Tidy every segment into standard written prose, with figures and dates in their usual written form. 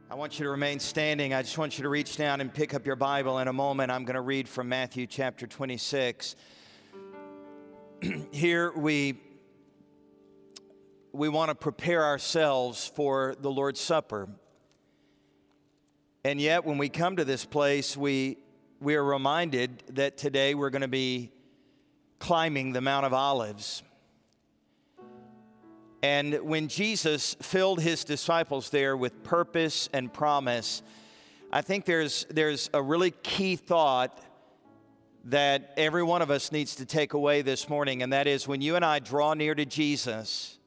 I want you to remain standing. I just want you to reach down and pick up your Bible. In a moment, I'm going to read from Matthew chapter 26. Here we want to prepare ourselves for the Lord's Supper. And yet, when we come to this place, we are reminded that today we're going to be climbing the Mount of Olives. And when Jesus filled his disciples there with purpose and promise, I think there's a really key thought that every one of us needs to take away this morning, and that is when you and I draw near to Jesus,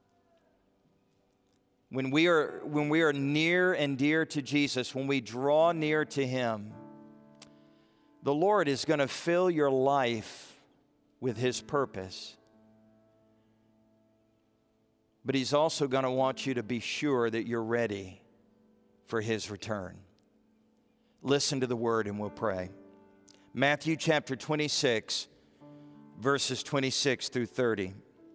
when we are near and dear to Jesus, when we draw near to him, the Lord is going to fill your life with his purpose. But he's also going to want you to be sure that you're ready for his return. Listen to the word and we'll pray. Matthew chapter 26, verses 26 through 30.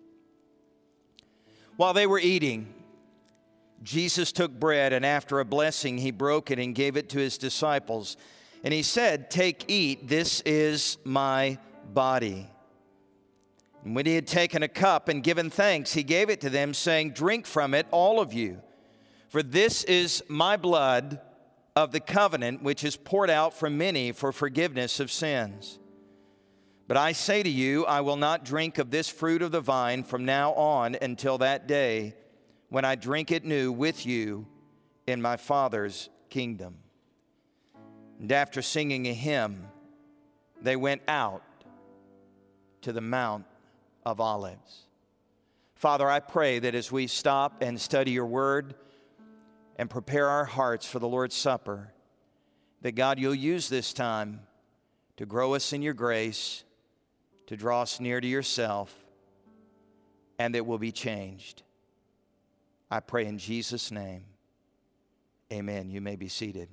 While they were eating, Jesus took bread, and after a blessing, he broke it and gave it to his disciples. And he said, "Take, eat, this is my body." And when he had taken a cup and given thanks, he gave it to them, saying, "Drink from it, all of you. For this is my blood of the covenant, which is poured out for many for forgiveness of sins. But I say to you, I will not drink of this fruit of the vine from now on until that day when I drink it new with you in my Father's kingdom." And after singing a hymn, they went out to the Mount of Olives. Father, I pray that as we stop and study your word and prepare our hearts for the Lord's Supper, that God, you'll use this time to grow us in your grace, to draw us near to yourself, and that we'll be changed. I pray in Jesus' name. Amen. You may be seated.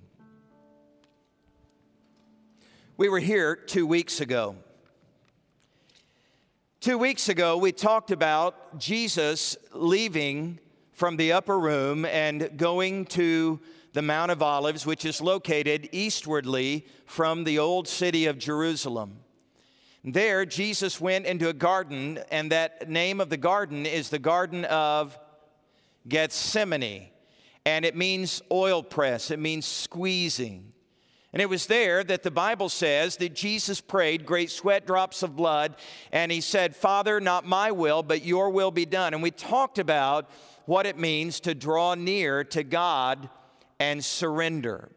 We were here 2 weeks ago. 2 weeks ago, we talked about Jesus leaving from the upper room and going to the Mount of Olives, which is located eastwardly from the old city of Jerusalem. There, Jesus went into a garden, and that name of the garden is the Garden of Gethsemane. And it means oil press, it means squeezing. And it was there that the Bible says that Jesus prayed, great sweat drops of blood, and he said, "Father, not my will, but your will be done." And we talked about what it means to draw near to God and surrender.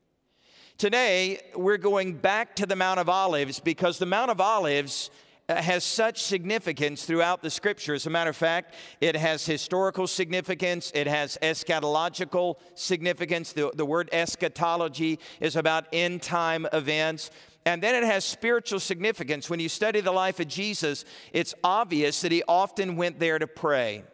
Today, we're going back to the Mount of Olives because the Mount of Olives has such significance throughout the Scripture. As a matter of fact, it has historical significance. It has eschatological significance. The word eschatology is about end-time events. And then it has spiritual significance. When you study the life of Jesus, it's obvious that he often went there to pray.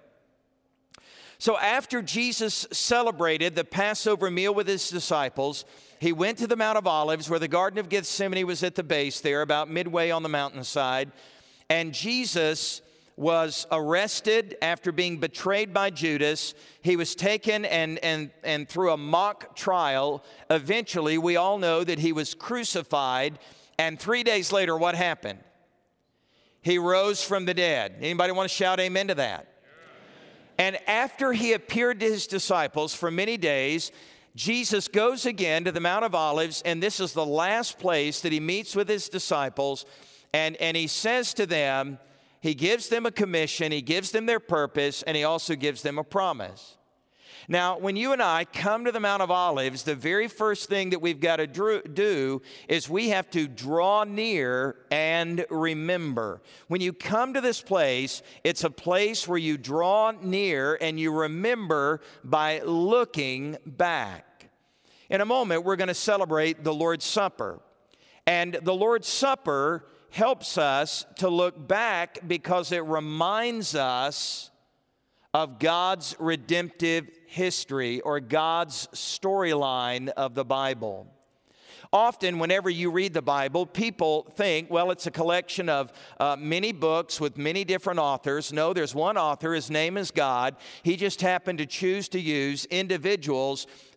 So after Jesus celebrated the Passover meal with his disciples, he went to the Mount of Olives where the Garden of Gethsemane was at the base there, about midway on the mountainside. And Jesus was arrested after being betrayed by Judas. He was taken and through a mock trial, eventually we all know that he was crucified. And 3 days later, what happened? He rose from the dead. Anybody want to shout amen to that? And after he appeared to his disciples for many days, Jesus goes again to the Mount of Olives, and this is the last place that he meets with his disciples, and he says to them, he gives them a commission, he gives them their purpose, and he also gives them a promise. Now, when you and I come to the Mount of Olives, the very first thing that we've got to do is we have to draw near and remember. When you come to this place, it's a place where you draw near and you remember by looking back. In a moment, we're going to celebrate the Lord's Supper. And the Lord's Supper helps us to look back because it reminds us of God's redemptive history or God's storyline of the Bible. Often, whenever you read the Bible, people think, well, it's a collection of many books with many different authors. No, there's one author. His name is God. He just happened to choose to use individuals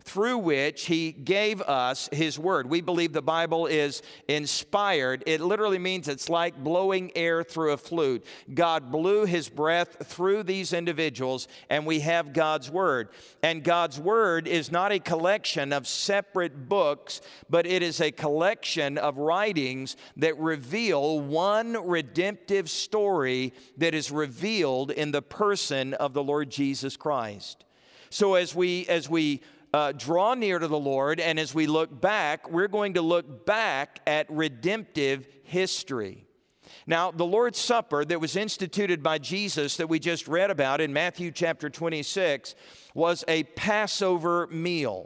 through which He gave us His Word. We believe the Bible is inspired. It literally means it's like blowing air through a flute. God blew His breath through these individuals, and we have God's Word. And God's Word is not a collection of separate books, but it is a collection of writings that reveal one redemptive story that is revealed in the person of the Lord Jesus Christ. So as we draw near to the Lord, and as we look back, we're going to look back at redemptive history. Now, the Lord's Supper that was instituted by Jesus that we just read about in Matthew chapter 26 was a Passover meal.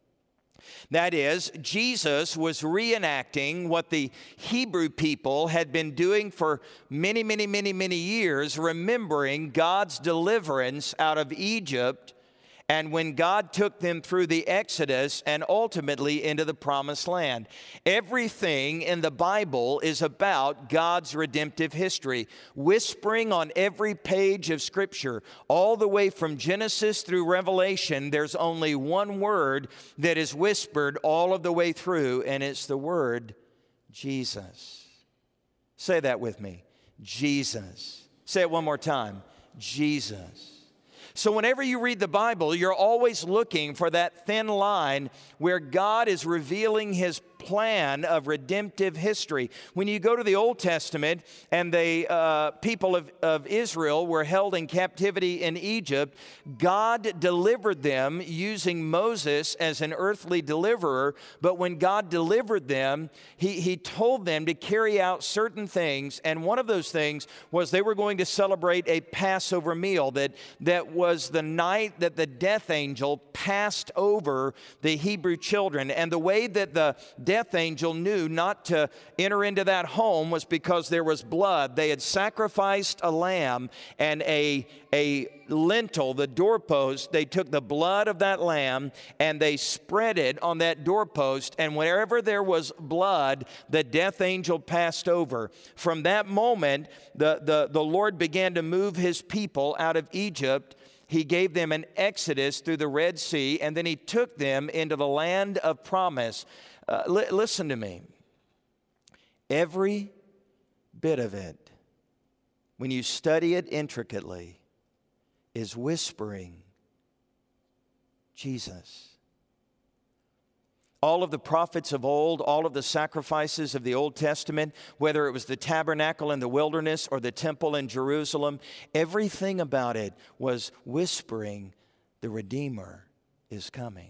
That is, Jesus was reenacting what the Hebrew people had been doing for many years, remembering God's deliverance out of Egypt, and when God took them through the Exodus and ultimately into the Promised Land. Everything in the Bible is about God's redemptive history, whispering on every page of Scripture. All the way from Genesis through Revelation, there's only one word that is whispered all of the way through, and it's the word Jesus. Say that with me. Jesus. Say it one more time. Jesus. So whenever you read the Bible, you're always looking for that thin line where God is revealing His plan of redemptive history. When you go to the Old Testament and the people of Israel were held in captivity in Egypt, God delivered them using Moses as an earthly deliverer. But when God delivered them, He told them to carry out certain things. And one of those things was they were going to celebrate a Passover meal that was the night that the death angel passed over the Hebrew children. And the way that the death angel knew not to enter into that home was because there was blood. They had sacrificed a lamb and a lintel, the doorpost. They took the blood of that lamb and they spread it on that doorpost, and wherever there was blood, the death angel passed over. From that moment, the Lord began to move His people out of Egypt. He gave them an exodus through the Red Sea, and then He took them into the land of promise. Listen to me. Every bit of it, when you study it intricately, is whispering Jesus. All of the prophets of old, all of the sacrifices of the Old Testament, whether it was the tabernacle in the wilderness or the temple in Jerusalem, everything about it was whispering the Redeemer is coming.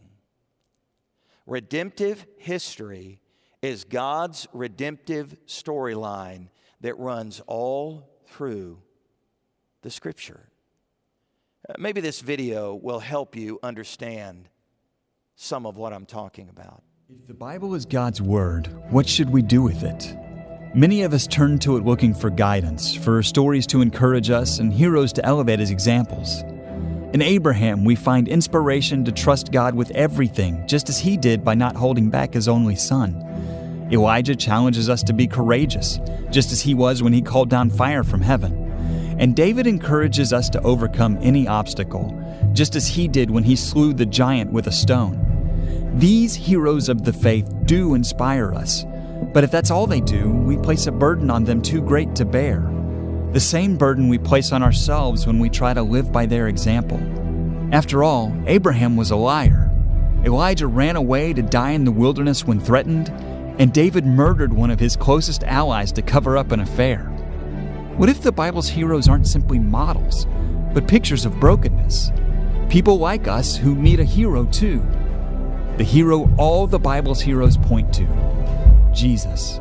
Redemptive history is God's redemptive storyline that runs all through the Scripture. Maybe this video will help you understand some of what I'm talking about. If the Bible is God's Word, what should we do with it? Many of us turn to it looking for guidance, for stories to encourage us, and heroes to elevate as examples. In Abraham, we find inspiration to trust God with everything, just as he did by not holding back his only son. Elijah challenges us to be courageous, just as he was when he called down fire from heaven. And David encourages us to overcome any obstacle, just as he did when he slew the giant with a stone. These heroes of the faith do inspire us, but if that's all they do, we place a burden on them too great to bear. The same burden we place on ourselves when we try to live by their example. After all, Abraham was a liar. Elijah ran away to die in the wilderness when threatened, and David murdered one of his closest allies to cover up an affair. What if the Bible's heroes aren't simply models, but pictures of brokenness? People like us who need a hero too. The hero all the Bible's heroes point to, Jesus.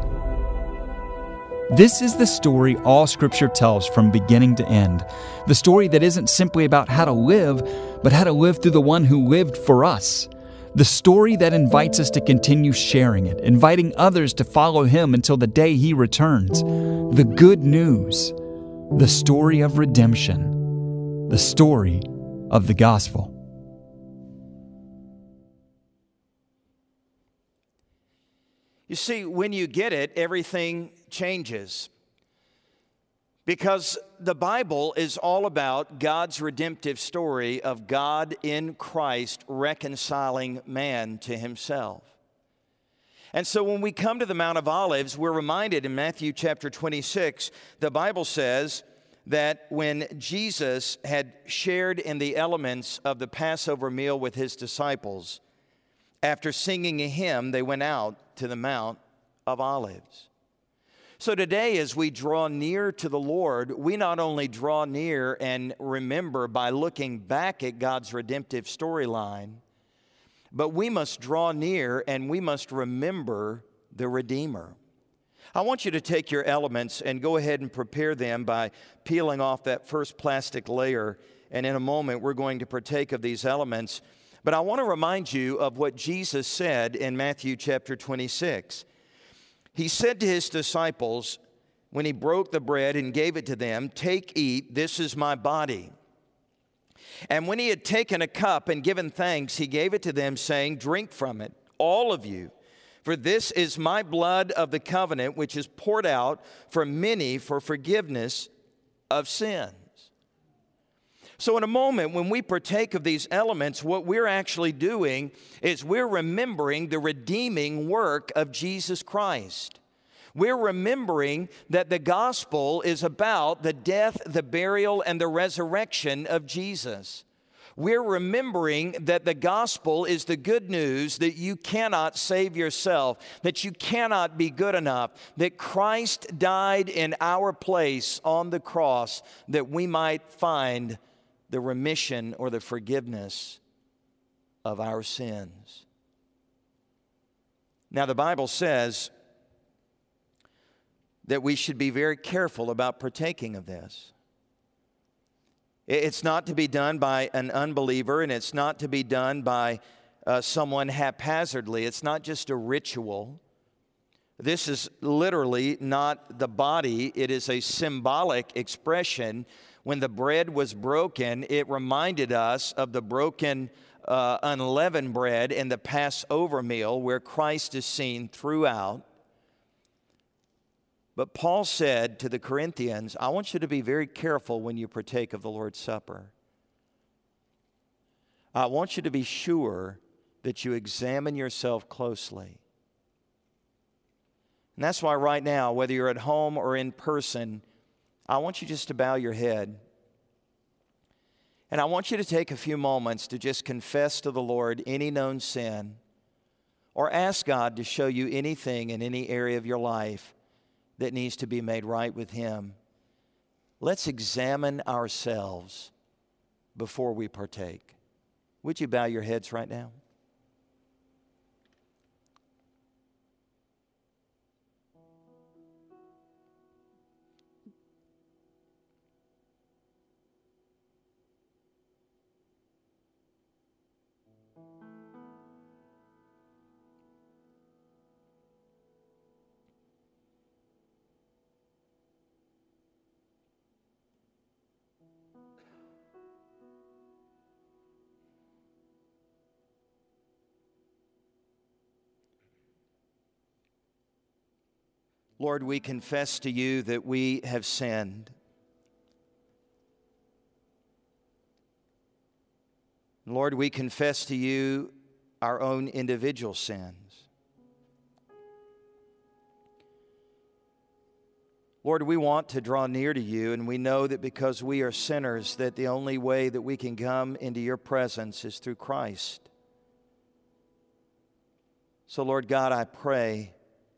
This is the story all Scripture tells from beginning to end. The story that isn't simply about how to live, but how to live through the one who lived for us. The story that invites us to continue sharing it, inviting others to follow Him until the day He returns. The good news. The story of redemption. The story of the gospel. You see, when you get it, everything changes. Because the Bible is all about God's redemptive story of God in Christ reconciling man to himself. And so when we come to the Mount of Olives, we're reminded in Matthew chapter 26, the Bible says that when Jesus had shared in the elements of the Passover meal with his disciples, after singing a hymn, they went out to the Mount of Olives. So today, as we draw near to the Lord, we not only draw near and remember by looking back at God's redemptive storyline, but we must draw near and we must remember the Redeemer. I want you to take your elements and go ahead and prepare them by peeling off that first plastic layer, and in a moment we're going to partake of these elements. But I want to remind you of what Jesus said in Matthew chapter 26. He said to his disciples, when he broke the bread and gave it to them, "Take, eat, this is my body." And when he had taken a cup and given thanks, he gave it to them, saying, "Drink from it, all of you, for this is my blood of the covenant, which is poured out for many for forgiveness of sins." So in a moment, when we partake of these elements, what we're actually doing is we're remembering the redeeming work of Jesus Christ. We're remembering that the gospel is about the death, the burial, and the resurrection of Jesus. We're remembering that the gospel is the good news that you cannot save yourself, that you cannot be good enough, that Christ died in our place on the cross that we might find the remission or the forgiveness of our sins. Now, the Bible says that we should be very careful about partaking of this. It's not to be done by an unbeliever, and it's not to be done by someone haphazardly. It's not just a ritual. This is literally not the body. It is a symbolic expression. When the bread was broken, it reminded us of the broken unleavened bread in the Passover meal where Christ is seen throughout. But Paul said to the Corinthians, I want you to be very careful when you partake of the Lord's Supper. I want you to be sure that you examine yourself closely. And that's why right now, whether you're at home or in person, I want you just to bow your head. And I want you to take a few moments to just confess to the Lord any known sin, or ask God to show you anything in any area of your life that needs to be made right with Him. Let's examine ourselves before we partake. Would you bow your heads right now? Lord, we confess to you that we have sinned. Lord, we confess to you our own individual sins. Lord, we want to draw near to you, and we know that because we are sinners, that the only way that we can come into your presence is through Christ. So, Lord God, I pray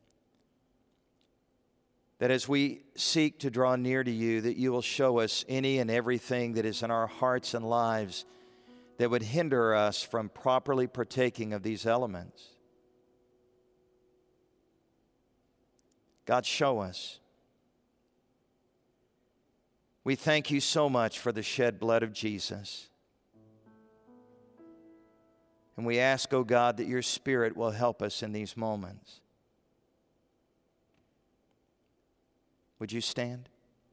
that as we seek to draw near to you, that you will show us any and everything that is in our hearts and lives that would hinder us from properly partaking of these elements. God, show us. We thank you so much for the shed blood of Jesus. And we ask, oh God, that your Spirit will help us in these moments. Would you stand?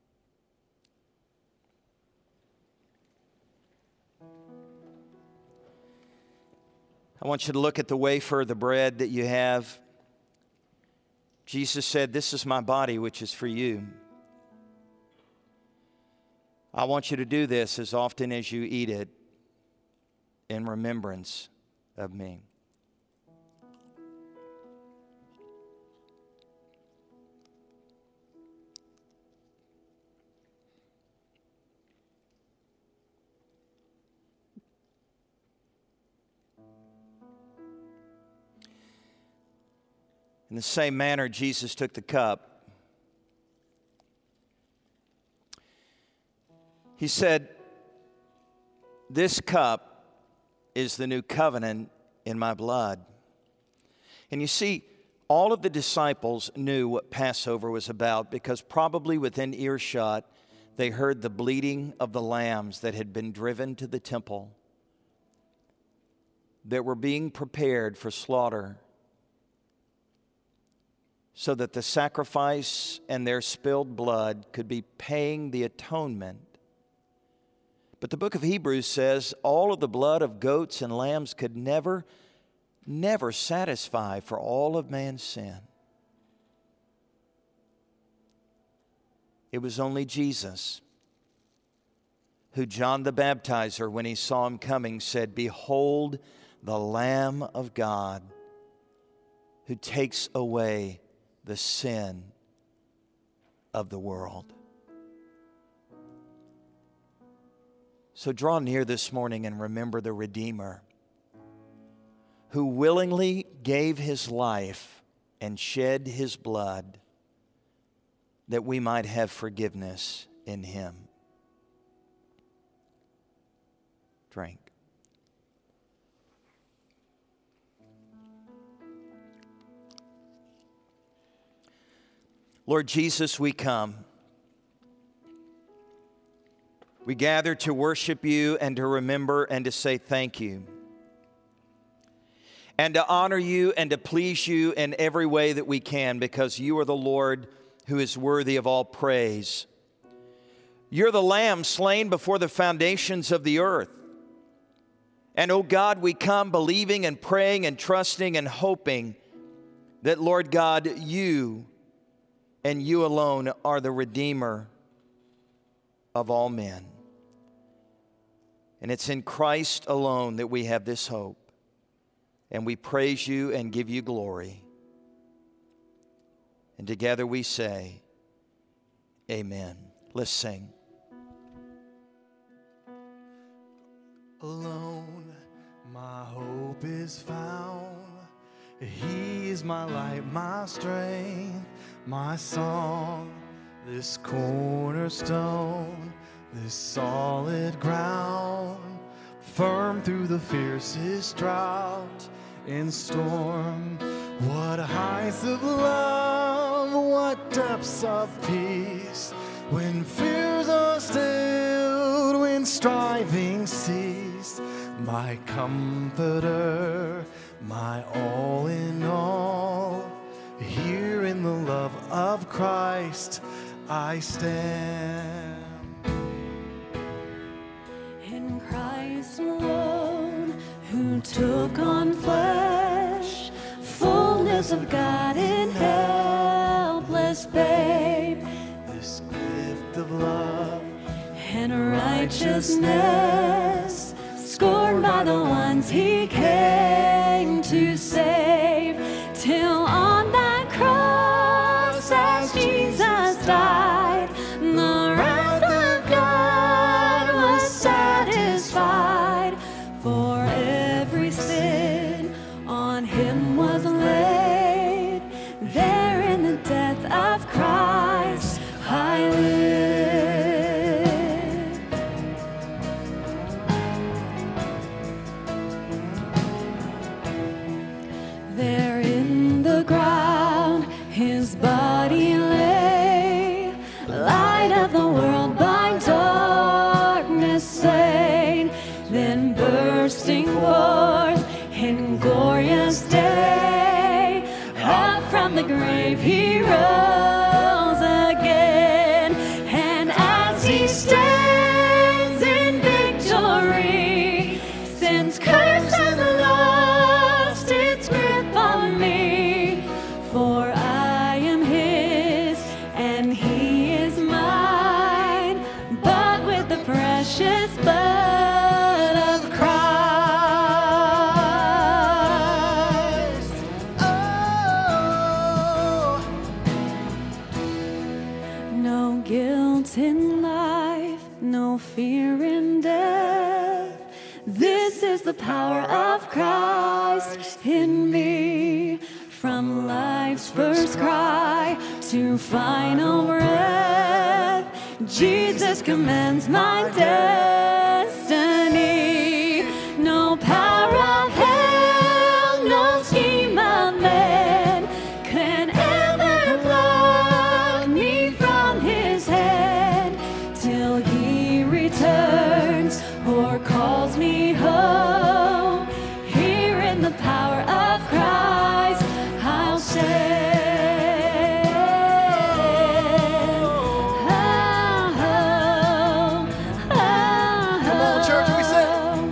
I want you to look at the wafer, the bread that you have. Jesus said, "This is my body, which is for you." I want you to do this as often as you eat it in remembrance of me. In the same manner, Jesus took the cup. He said, "This cup is the new covenant in my blood." And you see, all of the disciples knew what Passover was about because probably within earshot, they heard the bleating of the lambs that had been driven to the temple, that were being prepared for slaughter, so that the sacrifice and their spilled blood could be paying the atonement. But the book of Hebrews says all of the blood of goats and lambs could never satisfy for all of man's sin. It was only Jesus who John the Baptizer, when he saw him coming, said, "Behold the Lamb of God who takes away the sin of the world." So draw near this morning and remember the Redeemer who willingly gave his life and shed his blood that we might have forgiveness in him. Drink. Lord Jesus, we come. We gather to worship you and to remember and to say thank you, and to honor you and to please you in every way that we can, because you are the Lord who is worthy of all praise. You're the Lamb slain before the foundations of the earth. And, oh God, we come believing and praying and trusting and hoping that, Lord God, you and you alone are the Redeemer of all men. And it's in Christ alone that we have this hope. And we praise you and give you glory. And together we say, amen. Let's sing. Alone, my hope is found. He is my light, my strength, my song, this cornerstone, this solid ground, firm through the fiercest drought and storm. What heights of love, what depths of peace, when fears are stilled, when striving cease. My comforter, my all in all, here in the love of Christ I stand. In Christ alone, who took on flesh, fullness of God in helpless babe, This gift of love and righteousness, scorned by the ones he came to save, till on that cross as Jesus died, the wrath of God was satisfied. For every sin on him was laid, there in the death of Christ I live. There in the ground his body lay, light of the world by darkness slain, then bursting forth in glorious day, up from the grave he rose again, and as he stands in victory, sin's curse has lost its grip on me, for I am his and he is mine, but with loss in life, no fear in death. This is the power of Christ in me. From life's first cry to final breath, Jesus commands my destiny. No power of hell, no scheme of man can ever pluck me from his hand till he returns or calls me home. Here in the power of Christ, I'll stand. Come on, church, we sing.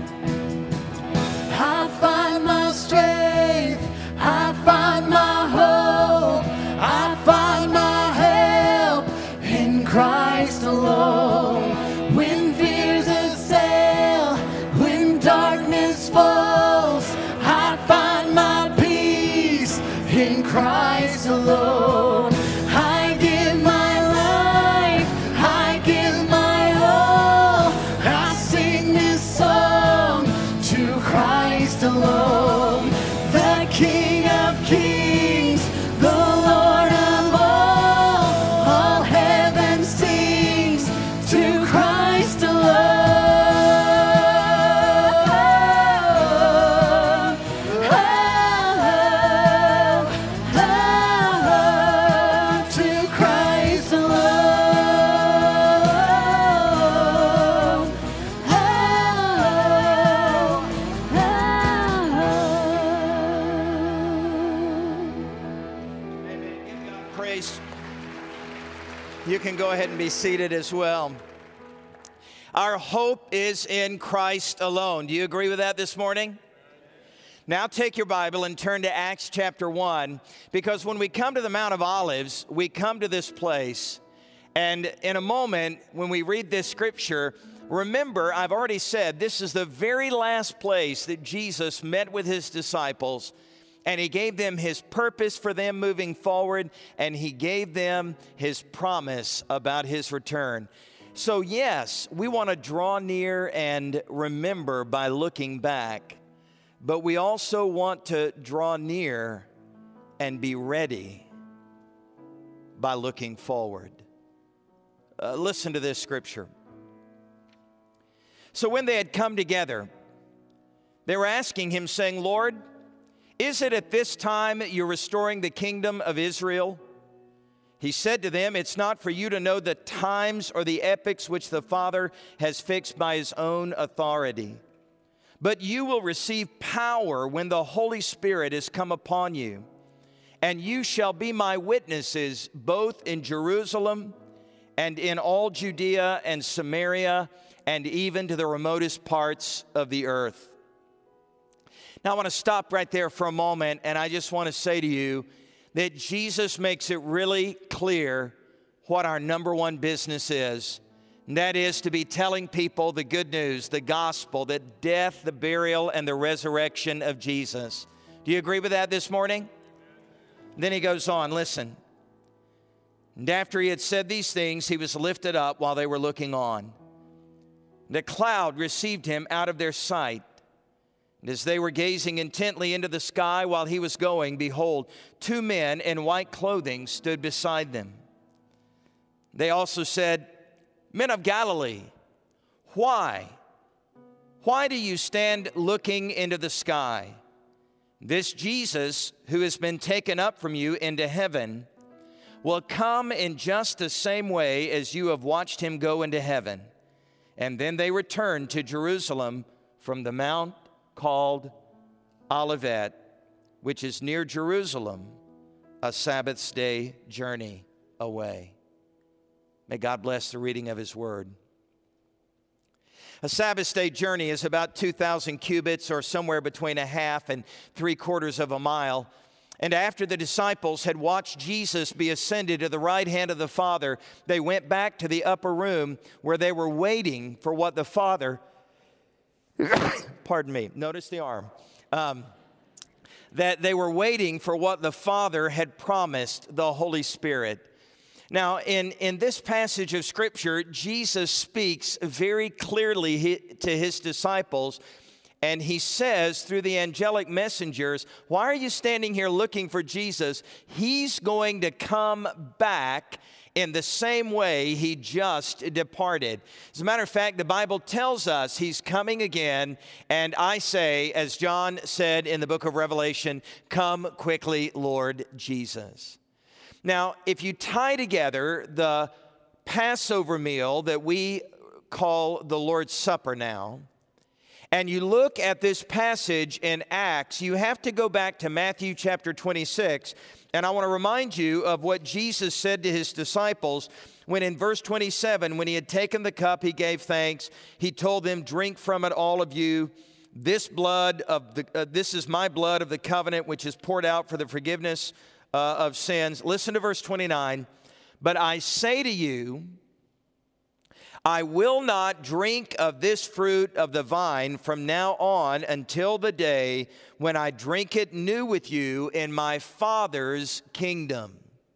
I find my strength, I find my hope, I find my help in Christ alone. When fears assail, when darkness falls, I find my peace in Christ alone. I give my life, I give my all, I sing this song to Christ alone. The King of Kings, the Lord of all heaven sings to Christ alone. To Christ alone. Amen. Give God praise. You can go ahead and be seated as well. Our hope is in Christ alone. Do you agree with that this morning? Now take your Bible and turn to Acts chapter 1, because when we come to the Mount of Olives, we come to this place, and in a moment, when we read this scripture, remember, I've already said, this is the very last place that Jesus met with his disciples, and he gave them his purpose for them moving forward, and he gave them his promise about his return. So yes, we want to draw near and remember by looking back, but we also want to draw near and be ready by looking forward. Listen to this scripture. So when they had come together, they were asking him, saying, Lord, is it at this time you're restoring the kingdom of Israel? He said to them, it's not for you to know the times or the epochs which the Father has fixed by his own authority. But you will receive power when the Holy Spirit has come upon you, and you shall be my witnesses both in Jerusalem and in all Judea and Samaria and even to the remotest parts of the earth. Now I want to stop right there for a moment, and I just want to say to you that Jesus makes it really clear what our number one business is. And that is to be telling people the good news, the gospel, the death, the burial, and the resurrection of Jesus. Do you agree with that this morning? Then he goes on, listen. And after he had said these things, he was lifted up while they were looking on. The cloud received him out of their sight. And as they were gazing intently into the sky while he was going, behold, two men in white clothing stood beside them. They also said, Men of Galilee, why do you stand looking into the sky? This Jesus, who has been taken up from you into heaven, will come in just the same way as you have watched him go into heaven. And then they returned to Jerusalem from the mount called Olivet, which is near Jerusalem, a Sabbath's day journey away. May God bless the reading of his word. A Sabbath day journey is about 2,000 cubits, or somewhere between a half and 3/4 of a mile. And after the disciples had watched Jesus be ascended to the right hand of the Father, they went back to the upper room where they were waiting for what the Father, pardon me, notice the arm, that they were waiting for what the Father had promised, the Holy Spirit. Now, in this passage of Scripture, Jesus speaks very clearly to his disciples, and he says through the angelic messengers, why are you standing here looking for Jesus? He's going to come back in the same way he just departed. As a matter of fact, the Bible tells us he's coming again, and I say, as John said in the book of Revelation, come quickly, Lord Jesus. Now, if you tie together the Passover meal that we call the Lord's Supper now, and you look at this passage in Acts, you have to go back to Matthew chapter 26, and I want to remind you of what Jesus said to his disciples when in verse 27, when he had taken the cup, he gave thanks. He told them, drink from it, all of you. This is my blood of the covenant, which is poured out for the forgiveness of sins. Listen to verse 29. But I say to you, I will not drink of this fruit of the vine from now on until the day when I drink it new with you in my Father's kingdom.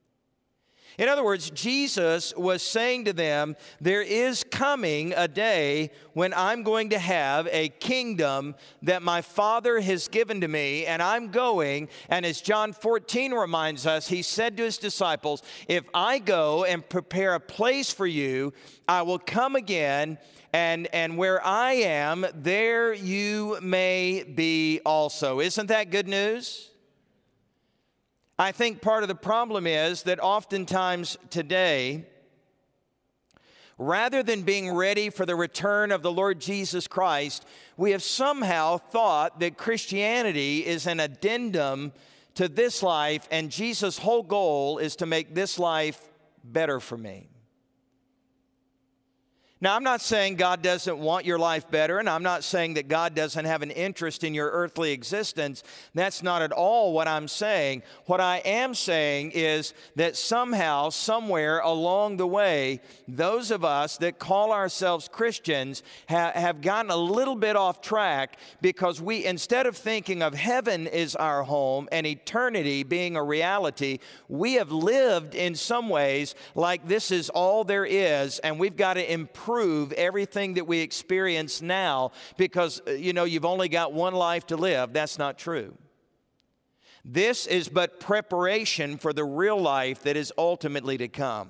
In other words, Jesus was saying to them, there is coming a day when I'm going to have a kingdom that my Father has given to me, and I'm going, and as John 14 reminds us, he said to his disciples, if I go and prepare a place for you, I will come again, and where I am, there you may be also. Isn't that good news? I think part of the problem is that oftentimes today, rather than being ready for the return of the Lord Jesus Christ, we have somehow thought that Christianity is an addendum to this life, and Jesus' whole goal is to make this life better for me. Now, I'm not saying God doesn't want your life better, and I'm not saying that God doesn't have an interest in your earthly existence. That's not at all what I'm saying. What I am saying is that somehow, somewhere along the way, those of us that call ourselves Christians have gotten a little bit off track because we, instead of thinking of heaven as our home and eternity being a reality, we have lived in some ways like this is all there is, and we've got to improve everything that we experience now because, you've only got one life to live. That's not true. This is but preparation for the real life that is ultimately to come.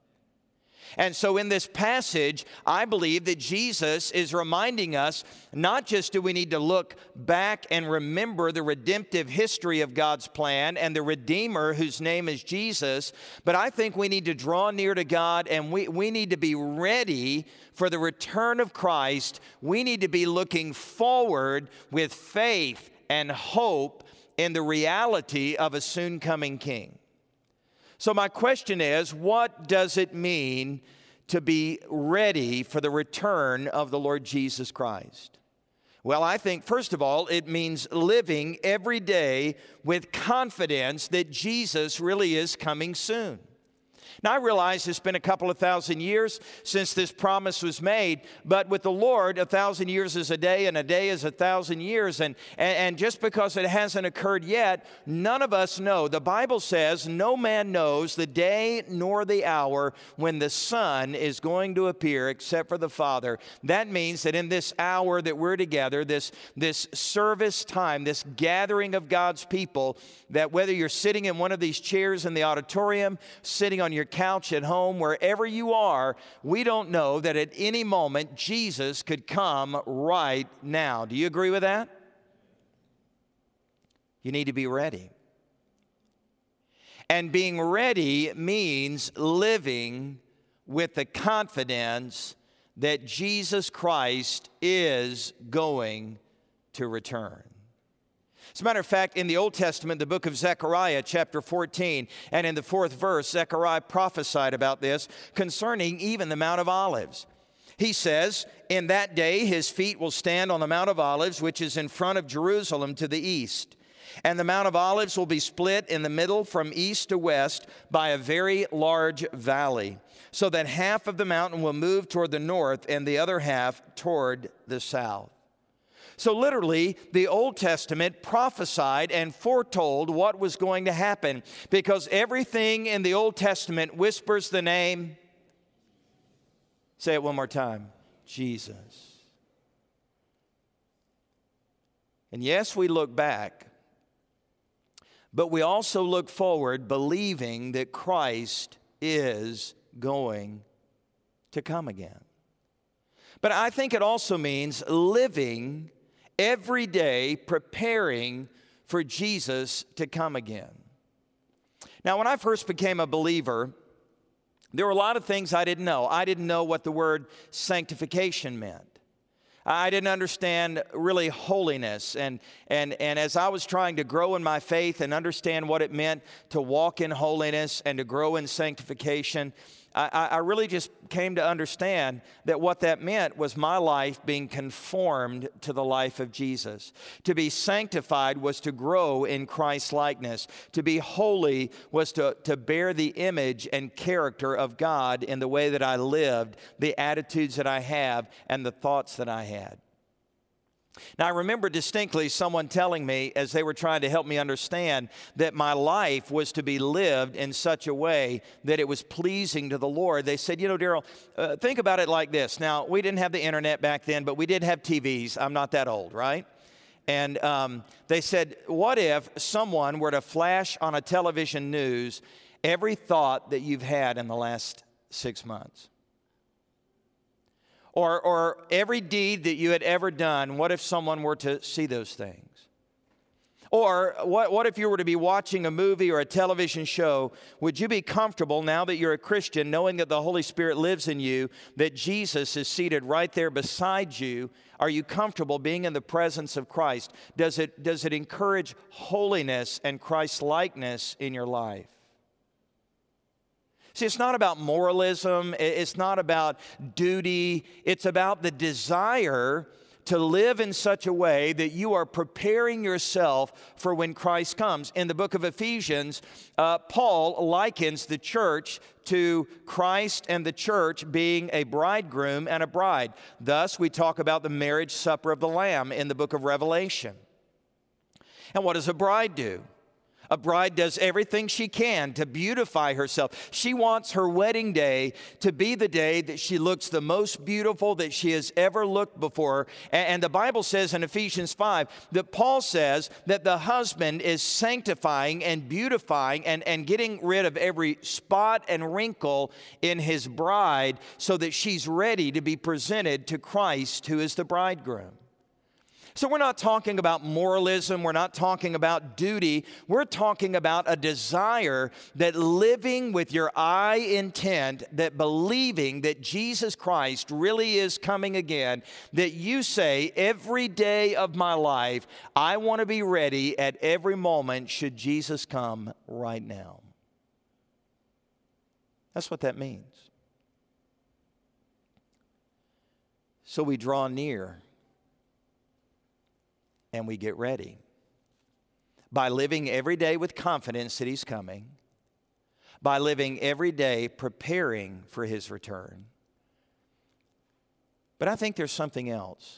And so in this passage, I believe that Jesus is reminding us, not just do we need to look back and remember the redemptive history of God's plan and the Redeemer whose name is Jesus, but I think we need to draw near to God, and we need to be ready for the return of Christ. We need to be looking forward with faith and hope in the reality of a soon coming King. So my question is, what does it mean to be ready for the return of the Lord Jesus Christ? Well, I think, first of all, it means living every day with confidence that Jesus really is coming soon. Now, I realize it's been a couple of thousand years since this promise was made, but with the Lord, 1,000 years is a day, and a day is 1,000 years. And just because it hasn't occurred yet, none of us know. The Bible says, no man knows the day nor the hour when the Son is going to appear except for the Father. That means that in this hour that we're together, this service time, this gathering of God's people, that whether you're sitting in one of these chairs in the auditorium, sitting on your couch at home, wherever you are, we don't know that at any moment Jesus could come right now. Do you agree with that? You need to be ready. And being ready means living with the confidence that Jesus Christ is going to return. As a matter of fact, in the Old Testament, the book of Zechariah, chapter 14, and in the 4th verse, Zechariah prophesied about this concerning even the Mount of Olives. He says, in that day his feet will stand on the Mount of Olives, which is in front of Jerusalem to the east. And the Mount of Olives will be split in the middle from east to west by a very large valley, so that half of the mountain will move toward the north and the other half toward the south. So literally, the Old Testament prophesied and foretold what was going to happen, because everything in the Old Testament whispers the name. Say it one more time. Jesus. And yes, we look back, but we also look forward believing that Christ is going to come again. But I think it also means living every day preparing for Jesus to come again. Now, when I first became a believer, there were a lot of things I didn't know. I didn't know what the word sanctification meant. I didn't understand really holiness. And as I was trying to grow in my faith and understand what it meant to walk in holiness and to grow in sanctification, I really just came to understand that what that meant was my life being conformed to the life of Jesus. To be sanctified was to grow in Christ's likeness. To be holy was to bear the image and character of God in the way that I lived, the attitudes that I have, and the thoughts that I had. Now, I remember distinctly someone telling me, as they were trying to help me understand, that my life was to be lived in such a way that it was pleasing to the Lord. They said, Daryl, think about it like this. Now, we didn't have the internet back then, but we did have TVs. I'm not that old, right? And they said, what if someone were to flash on a television news every thought that you've had in the last 6 months? Or every deed that you had ever done, what if someone were to see those things? Or what if you were to be watching a movie or a television show? Would you be comfortable, now that you're a Christian, knowing that the Holy Spirit lives in you, that Jesus is seated right there beside you? Are you comfortable being in the presence of Christ? Does it encourage holiness and Christ-likeness in your life? See, it's not about moralism. It's not about duty. It's about the desire to live in such a way that you are preparing yourself for when Christ comes. In the book of Ephesians, Paul likens the church to Christ and the church being a bridegroom and a bride. Thus, we talk about the marriage supper of the Lamb in the book of Revelation. And what does a bride do? A bride does everything she can to beautify herself. She wants her wedding day to be the day that she looks the most beautiful that she has ever looked before. And the Bible says in Ephesians 5 that Paul says that the husband is sanctifying and beautifying and getting rid of every spot and wrinkle in his bride so that she's ready to be presented to Christ, who is the bridegroom. So we're not talking about moralism. We're not talking about duty. We're talking about a desire that living with your eye intent, that believing that Jesus Christ really is coming again, that you say, every day of my life, I want to be ready at every moment should Jesus come right now. That's what that means. So we draw near. And we get ready by living every day with confidence that He's coming, by living every day preparing for His return. But I think there's something else.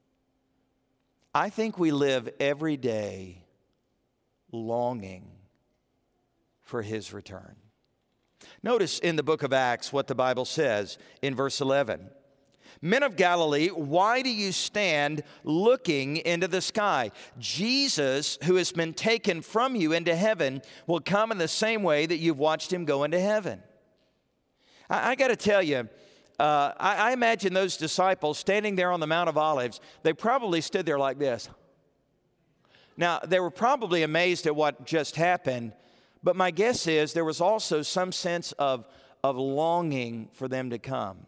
I think we live every day longing for His return. Notice in the book of Acts what the Bible says in verse 11. Men of Galilee, why do you stand looking into the sky? Jesus, who has been taken from you into heaven, will come in the same way that you've watched Him go into heaven. I got to tell you, I imagine those disciples standing there on the Mount of Olives, they probably stood there like this. Now, they were probably amazed at what just happened, but my guess is there was also some sense of longing for them to come.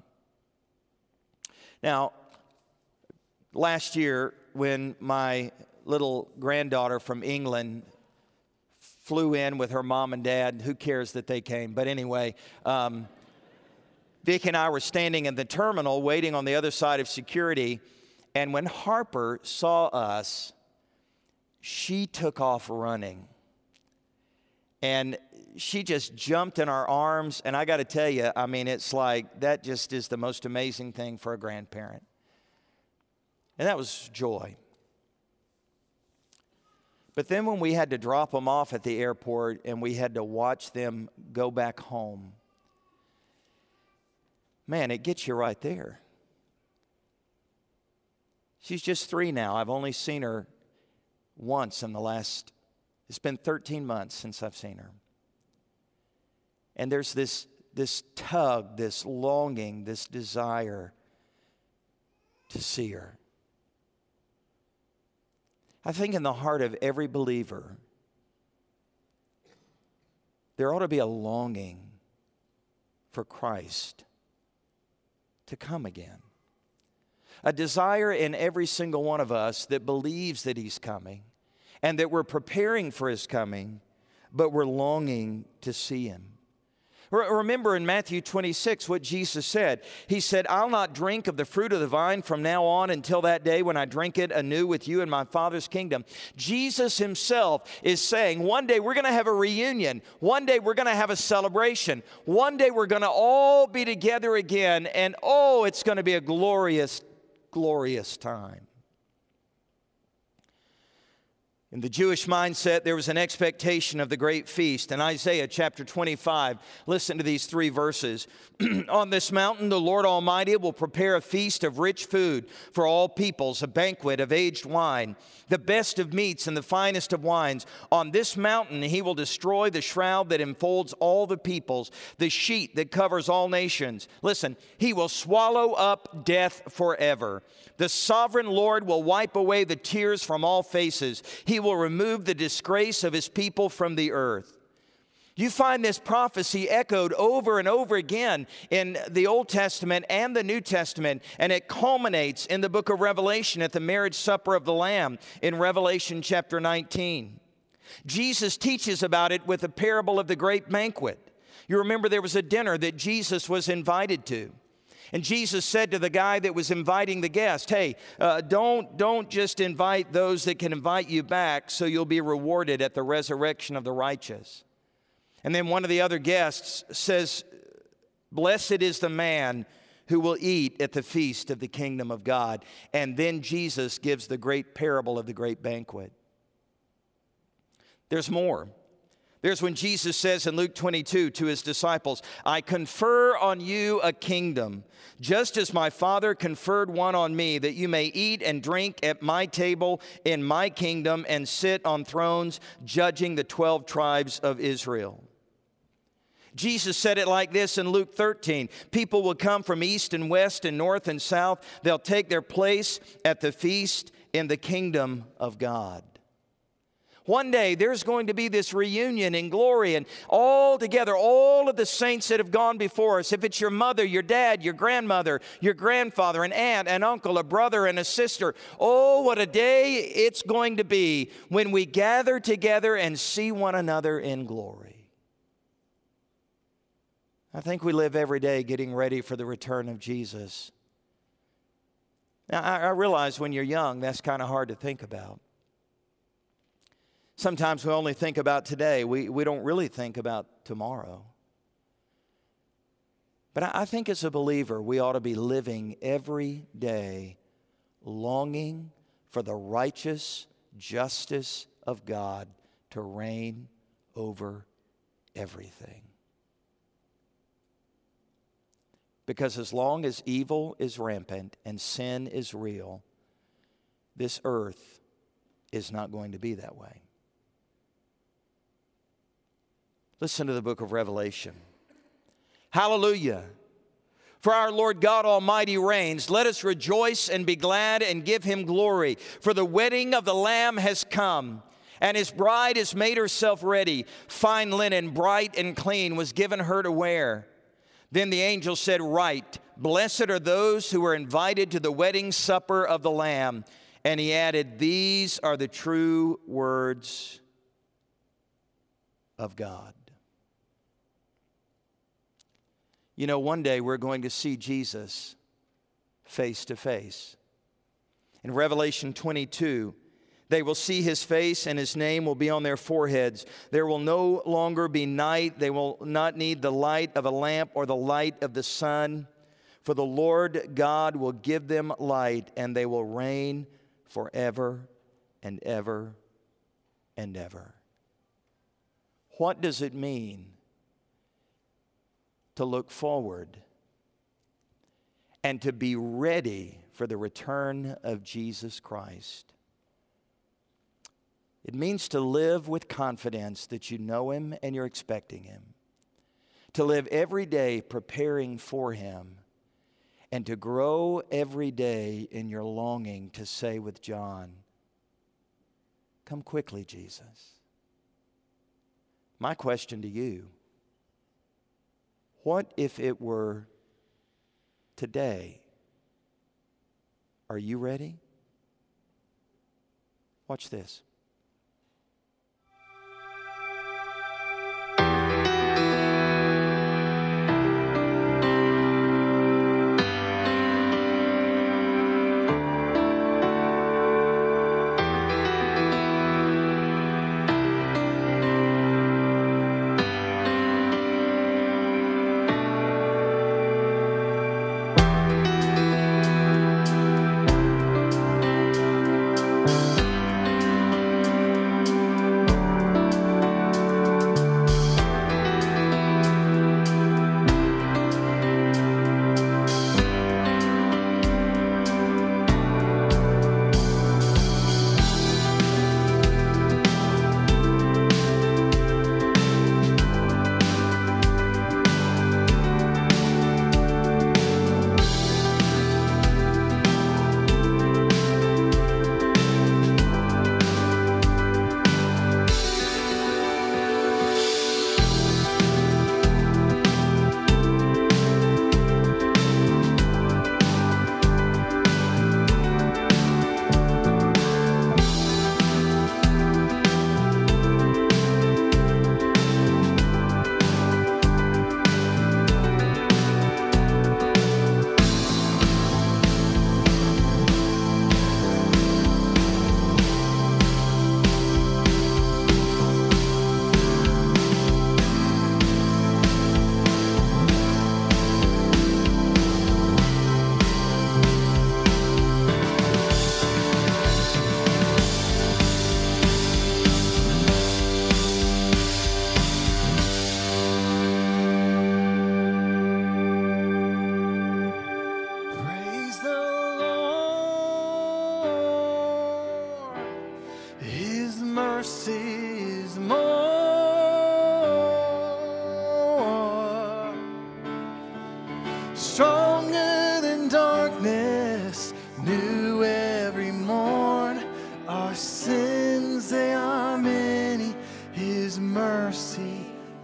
Now, last year when my little granddaughter from England flew in with her mom and dad, who cares that they came? But anyway, Vic and I were standing in the terminal waiting on the other side of security, and when Harper saw us, she took off running. And she just jumped in our arms, and I got to tell you, I mean, it's like that just is the most amazing thing for a grandparent. And that was joy. But then when we had to drop them off at the airport and we had to watch them go back home, man, it gets you right there. She's just 3 now. I've only seen her once in the last, it's been 13 months since I've seen her. And there's this tug, this longing, this desire to see her. I think in the heart of every believer, there ought to be a longing for Christ to come again. A desire in every single one of us that believes that He's coming and that we're preparing for His coming, but we're longing to see Him. Remember in Matthew 26 what Jesus said. He said, I'll not drink of the fruit of the vine from now on until that day when I drink it anew with you in my Father's kingdom. Jesus Himself is saying one day we're going to have a reunion. One day we're going to have a celebration. One day we're going to all be together again. And oh, it's going to be a glorious, glorious time. In the Jewish mindset, there was an expectation of the great feast. In Isaiah chapter 25, listen to these 3 verses. On this mountain, the Lord Almighty will prepare a feast of rich food for all peoples, a banquet of aged wine, the best of meats and the finest of wines. On this mountain, He will destroy the shroud that enfolds all the peoples, the sheet that covers all nations. Listen, He will swallow up death forever. The sovereign Lord will wipe away the tears from all faces. He will remove the disgrace of His people from the earth. You find this prophecy echoed over and over again in the Old Testament and the New Testament, and it culminates in the book of Revelation at the marriage supper of the Lamb in Revelation chapter 19. Jesus teaches about it with the parable of the great banquet. You remember there was a dinner that Jesus was invited to. And Jesus said to the guy that was inviting the guest, hey, don't just invite those that can invite you back so you'll be rewarded at the resurrection of the righteous. And then one of the other guests says, blessed is the man who will eat at the feast of the kingdom of God. And then Jesus gives the great parable of the great banquet. There's more. There's when Jesus says in Luke 22 to His disciples, I confer on you a kingdom, just as my Father conferred one on me, that you may eat and drink at my table in my kingdom and sit on thrones judging the 12 tribes of Israel. Jesus said it like this in Luke 13. People will come from east and west and north and south. They'll take their place at the feast in the kingdom of God. One day there's going to be this reunion in glory, and all together, all of the saints that have gone before us, if it's your mother, your dad, your grandmother, your grandfather, an aunt, an uncle, a brother, and a sister. Oh, what a day it's going to be when we gather together and see one another in glory. I think we live every day getting ready for the return of Jesus. Now, I realize when you're young, that's kind of hard to think about. Sometimes we only think about today. We don't really think about tomorrow. But I think as a believer, we ought to be living every day longing for the righteous justice of God to reign over everything. Because as long as evil is rampant and sin is real, this earth is not going to be that way. Listen to the book of Revelation. Hallelujah. For our Lord God Almighty reigns. Let us rejoice and be glad and give Him glory. For the wedding of the Lamb has come, and His bride has made herself ready. Fine linen, bright and clean, was given her to wear. Then the angel said, Right, blessed are those who are invited to the wedding supper of the Lamb. And he added, These are the true words of God. You know, one day we're going to see Jesus face to face. In Revelation 22, they will see His face and His name will be on their foreheads. There will no longer be night. They will not need the light of a lamp or the light of the sun. For the Lord God will give them light, and they will reign forever and ever and ever. What does it mean to look forward and to be ready for the return of Jesus Christ? It means to live with confidence that you know Him and you're expecting Him. To live every day preparing for Him. And to grow every day in your longing to say with John, "Come quickly, Jesus." My question to you, what if it were today? Are you ready? Watch this. Stronger than darkness, new every morn. Our sins, they are many. His mercy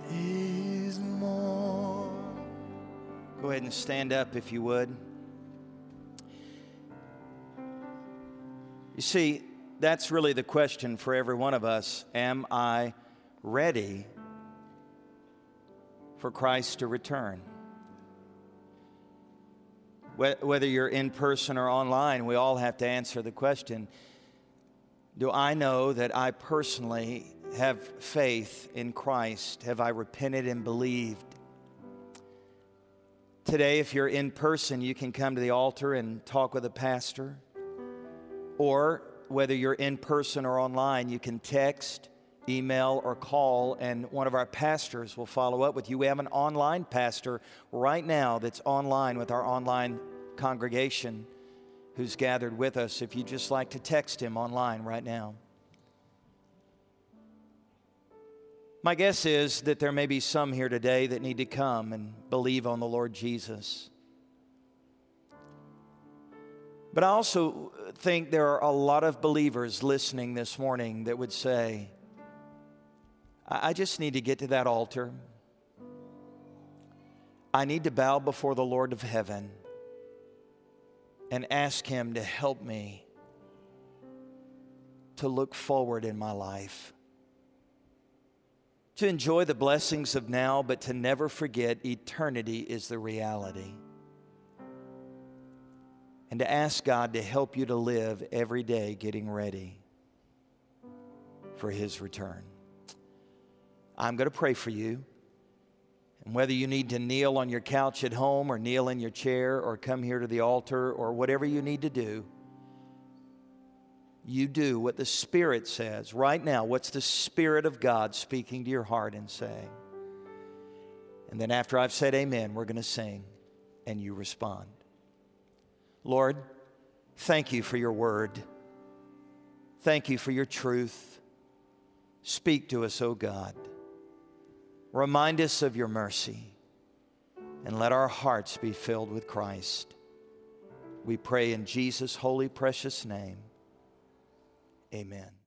is more. Go ahead and stand up if you would. You see, that's really the question for every one of us. Am I ready for Christ to return? Whether you're in person or online, we all have to answer the question, do I know that I personally have faith in Christ? Have I repented and believed? Today, if you're in person, you can come to the altar and talk with a pastor. Or whether you're in person or online, you can text, email, or call, and one of our pastors will follow up with you. We have an online pastor right now that's online with our online congregation who's gathered with us. If you'd just like to text him online right now. My guess is that there may be some here today that need to come and believe on the Lord Jesus. But I also think there are a lot of believers listening this morning that would say, I just need to get to that altar. I need to bow before the Lord of heaven and ask Him to help me to look forward in my life, to enjoy the blessings of now, but to never forget eternity is the reality. And to ask God to help you to live every day getting ready for His return. I'm going to pray for you. And whether you need to kneel on your couch at home or kneel in your chair or come here to the altar or whatever you need to do, you do what the Spirit says. Right now, what's the Spirit of God speaking to your heart and saying? And then after I've said amen, we're going to sing, and you respond. Lord, thank you for your word. Thank you for your truth. Speak to us, O God. Remind us of your mercy, and let our hearts be filled with Christ. We pray in Jesus' holy, precious name. Amen.